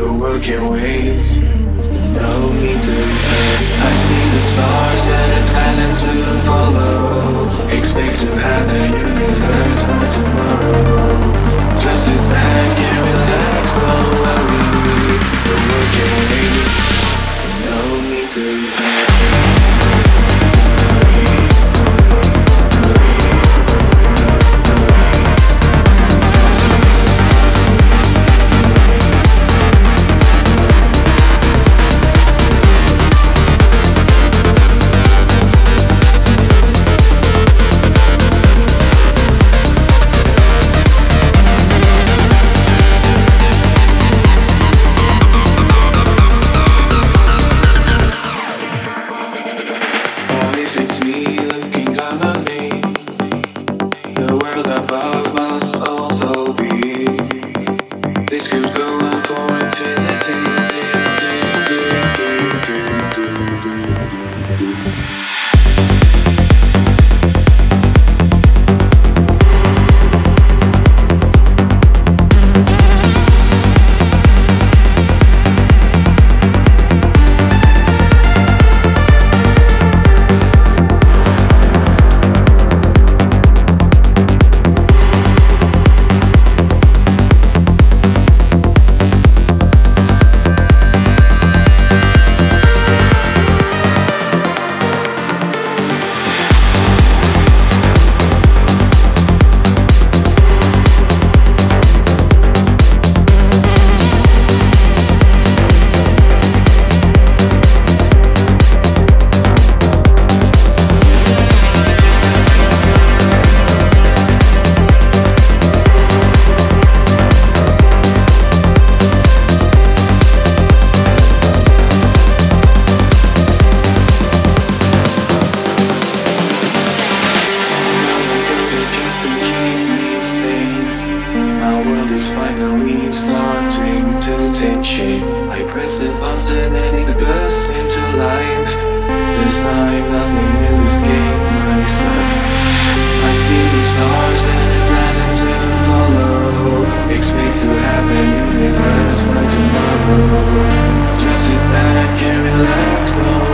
the world can wait. No need to hurry. I see the stars and the planets soon follow. Expect to have the universe by tomorrow. Just sit back and relax, don't worry. The world can wait. No need to hurry. Finally starting to take shape. I press the button and it bursts into life. This time nothing will escape my sight. I see the stars and the planets soon follow. Expect to have the universe by tomorrow. Just sit back and relax, don't